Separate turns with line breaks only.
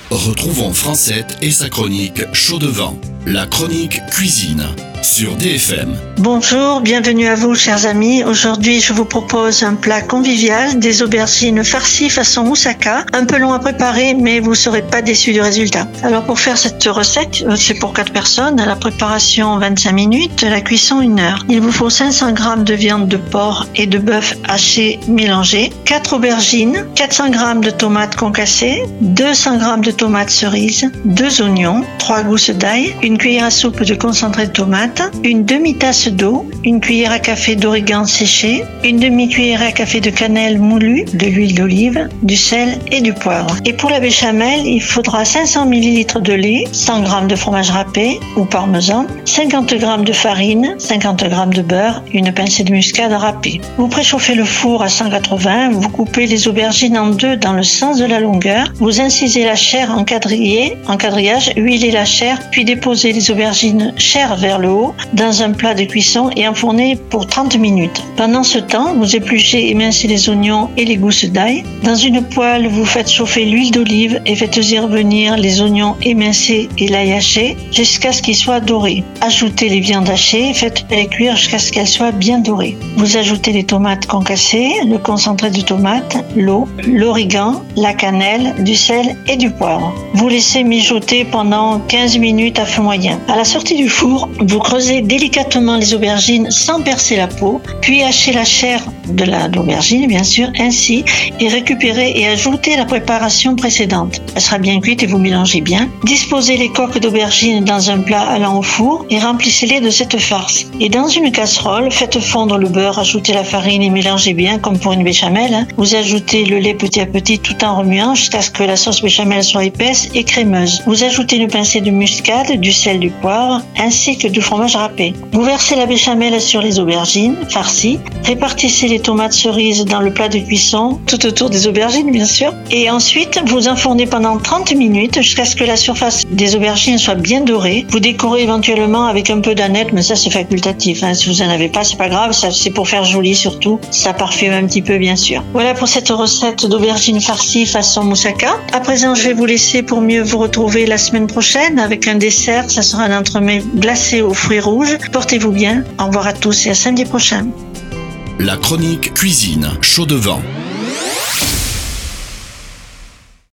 Retrouvons Francette et sa chronique Chaud de vent, la chronique cuisine sur DFM.
Bonjour, bienvenue à vous chers amis. Aujourd'hui je vous propose un plat convivial, des aubergines farcies façon moussaka. Un peu long à préparer mais vous ne serez pas déçus du résultat. Alors pour faire cette recette, c'est pour 4 personnes. La préparation 25 minutes, la cuisson 1 heure. Il vous faut 500 g de viande de porc et de bœuf haché mélangé, 4 aubergines, 400 g de tomates concassées, 200 g de tomates cerises, 2 oignons, 3 gousses d'ail, une cuillère à soupe de concentré de tomate, une demi-tasse d'eau, une cuillère à café d'origan séché, une demi-cuillère à café de cannelle moulue, de l'huile d'olive, du sel et du poivre. Et pour la béchamel, il faudra 500 ml de lait, 100 g de fromage râpé ou parmesan, 50 g de farine, 50 g de beurre, une pincée de muscade râpée. Vous préchauffez le four à 180, vous coupez les aubergines en deux dans le sens de la longueur, vous incisez la chair en quadrillage, huilez la chair, puis déposez les aubergines chair vers le haut dans un plat de cuisson et enfournez pour 30 minutes. Pendant ce temps, vous épluchez et émincez les oignons et les gousses d'ail. Dans une poêle, vous faites chauffer l'huile d'olive et faites-y revenir les oignons émincés et l'ail haché jusqu'à ce qu'ils soient dorés. Ajoutez les viandes hachées et faites-les cuire jusqu'à ce qu'elles soient bien dorées. Vous ajoutez les tomates concassées, le concentré de tomate, l'eau, l'origan, la cannelle, du sel et du poivre. Vous laissez mijoter pendant 15 minutes à feu moyen. À la sortie du four, vous creusez délicatement les aubergines sans percer la peau, puis hachez la chair de l'aubergine bien sûr ainsi et récupérez et ajoutez la préparation précédente. Elle sera bien cuite et vous mélangez bien. Disposez les coques d'aubergine dans un plat allant au four et remplissez-les de cette farce. Et dans une casserole, faites fondre le beurre, ajoutez la farine et mélangez bien comme pour une béchamel. Vous ajoutez le lait petit à petit tout en remuant jusqu'à ce que la sauce béchamel soit épaisse et crémeuse. Vous ajoutez une pincée de muscade, du sel, du poivre ainsi que du fromage râpé. Vous versez la béchamel sur les aubergines farcies, répartissez les tomates cerises dans le plat de cuisson, tout autour des aubergines bien sûr, et ensuite vous enfournez pendant 30 minutes jusqu'à ce que la surface des aubergines soit bien dorée. Vous décorez éventuellement avec un peu d'aneth, mais ça c'est facultatif, si vous en avez pas c'est pas grave, ça c'est pour faire joli surtout, ça parfume un petit peu bien sûr. Voilà pour cette recette d'aubergines farcies façon moussaka. À présent je vais vous laisser pour mieux vous retrouver la semaine prochaine avec un dessert, ça sera un entremets glacé aux fruits rouges. Portez-vous bien, au revoir à tous et à samedi prochain.
La chronique cuisine Chaud de vent.